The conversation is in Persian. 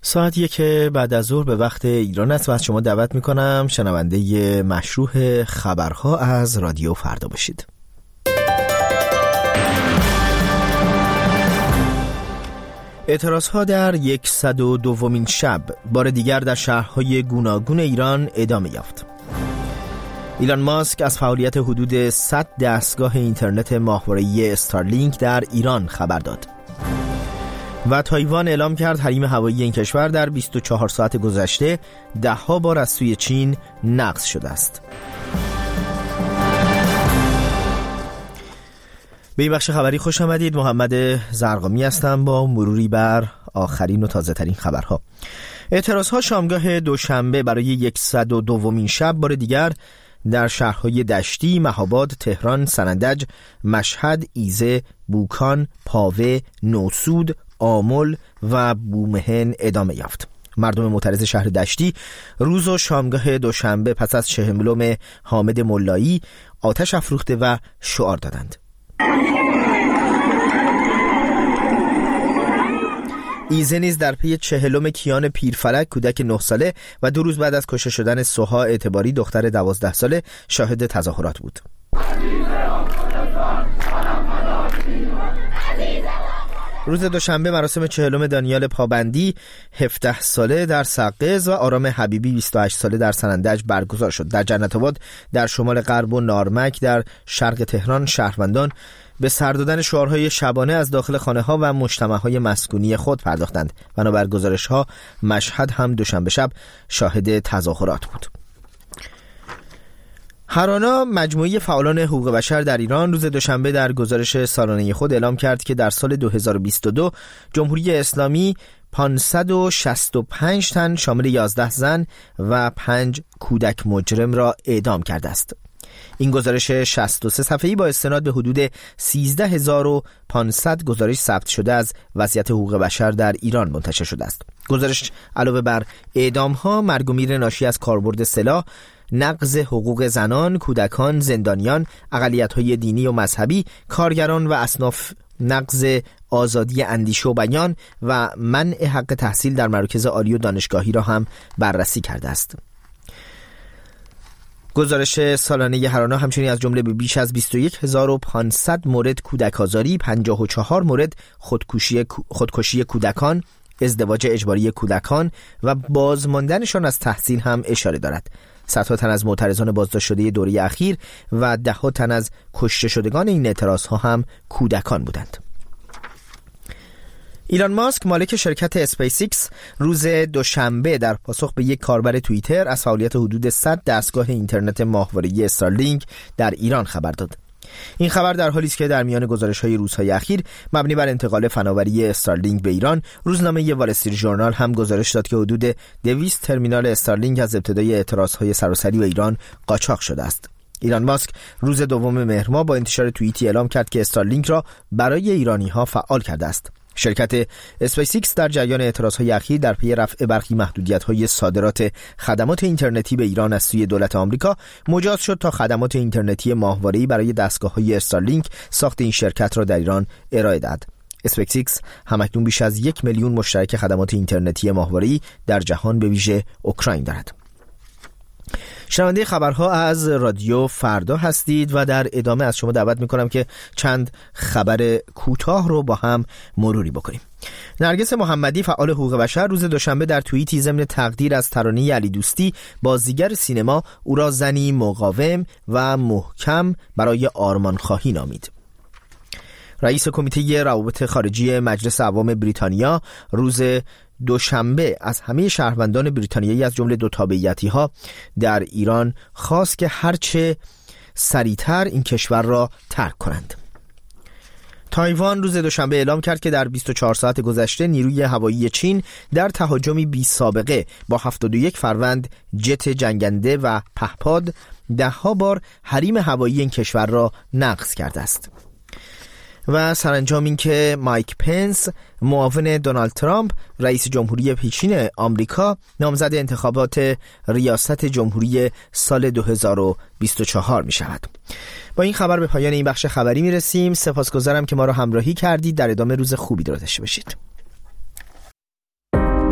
ساعت 1 بعد از ظهر به وقت ایران است و از شما دعوت میکنم شنونده مشروح خبرها از رادیو فردا باشید. اعتراضها در 102مین شب بار دیگر در شهرهای گوناگون ایران ادامه یافت. ایلان ماسک از فعالیت حدود 100 دستگاه اینترنت ماهواره‌ای استارلینک در ایران خبر داد. و تایوان اعلام کرد حریم هوایی این کشور در 24 ساعت گذشته 10 بار از سوی چین نقض شده است. به این بخش خبری خوش آمدید. محمد زرقامی هستم با مروری بر آخرین و تازه ترین خبرها. اعتراضها شامگاه دوشنبه برای 102مین شب بار دیگر در شهرهای دشتی، مهاباد، تهران، سنندج، مشهد، ایزه، بوکان، پاوه، نوسود، آمل و بومهن ادامه یافت. مردم معترض شهر دشتی روز و شامگاه دوشنبه پس از 40 حامد ملایی آتش افروخته و شعار دادند. ایزه نیز در پی 40 کیان پیرفلک کودک 9 ساله و 2 روز بعد از کشته شدن سوها اعتباری دختر 12 ساله شاهد تظاهرات بود. روز دوشنبه مراسم 40 دانیال پابندی 17 ساله در سقز و آرام حبیبی 28 ساله در سنندج برگزار شد. در جنت آباد در شمال غرب و نارمک در شرق تهران شهروندان به سر دادن شعارهای شبانه از داخل خانه‌ها و مجتمع‌های مسکونی خود پرداختند. بنابر گزارش‌ها مشهد هم دوشنبه شب شاهد تظاهرات بود. هرانا، مجموعه فعالان حقوق بشر در ایران، روز دوشنبه در گزارش سالانه خود اعلام کرد که در سال 2022 جمهوری اسلامی 565 تن شامل 11 زن و 5 کودک مجرم را اعدام کرده است. این گزارش 63 صفحه‌ای با استناد به حدود 13500 گزارش ثبت شده از وضعیت حقوق بشر در ایران منتشر شده است. گزارش علاوه بر اعدام‌ها، مرگ و میر ناشی از کاربرد سلاح، نقض حقوق زنان، کودکان، زندانیان، اقلیت‌های دینی و مذهبی، کارگران و اصناف، نقض آزادی اندیشه و بیان و منع حق تحصیل در مراکز عالی و دانشگاهی را هم بررسی کرده است. گزارش سالانه هرانا همچنین از جمله به بیش از 21500 مورد کودک آزاری، 54 مورد خودکشی کودکان، ازدواج اجباری کودکان و بازماندنشان از تحصیل هم اشاره دارد. صدها تن از معترضان بازداشت شده دوره اخیر و 10 تن از کشته شدگان این اعتراضها هم کودکان بودند. ایلان ماسک، مالک شرکت اسپیس ایکس، روز دوشنبه در پاسخ به یک کاربر توییتر از فعالیت حدود 100 دستگاه اینترنت ماهواره‌ای استارلینک در ایران خبر داد. این خبر در حالی است که در میان گزارش‌های روزهای اخیر مبنی بر انتقال فناوری استارلینک به ایران، روزنامه وال استریت ژورنال هم گزارش داد که حدود 200 ترمینال استارلینک از ابتدای اعتراض‌های سراسری و ایران قاچاق شده است. ایلان ماسک روز 2 مهر ماه با انتشار توییتی اعلام کرد که استارلینک را برای ایرانی‌ها فعال کرده است. شرکت اسپیس ایکس در جریان اعتراضهای اخیر در پی رفع برخی محدودیت‌های صادرات خدمات اینترنتی به ایران از سوی دولت آمریکا مجاز شد تا خدمات اینترنتی ماهواره‌ای برای دستگاه‌های استارلینک ساخت این شرکت را در ایران ارائه داد. اسپیس ایکس همکنون بیش از 1 میلیون مشترک خدمات اینترنتی ماهواره‌ای در جهان به ویژه اوکراین دارد. شنونده خبرها از رادیو فردا هستید و در ادامه از شما دعوت میکنم که چند خبر کوتاه رو با هم مروری بکنیم. نرگس محمدی، فعال حقوق بشر، روز دوشنبه در توییتی ضمن تقدیر از ترانه علی دوستی، بازیگر سینما، او را زنی مقاوم و محکم برای آرمانخواهی نامید. رئیس کمیته روابط خارجی مجلس عوام بریتانیا روز دوشنبه از همه شهروندان بریتانیایی از جمله 2 تابعیتی‌ها در ایران خواست که هرچه سریعتر این کشور را ترک کنند. تایوان روز دوشنبه اعلام کرد که در 24 ساعت گذشته نیروی هوایی چین در تهاجمی بی سابقه با 71 فروند جت جنگنده و پهپاد 10 بار حریم هوایی این کشور را نقض کرده است. و سرانجام این که مایک پنس، معاون دونالد ترامپ، رئیس جمهوری پیشین آمریکا، نامزد انتخابات ریاست جمهوری سال 2024 می شود. با این خبر به پایان این بخش خبری می رسیم. سپاسگزارم که ما را همراهی کردید. در ادامه روز خوبی داشته باشید.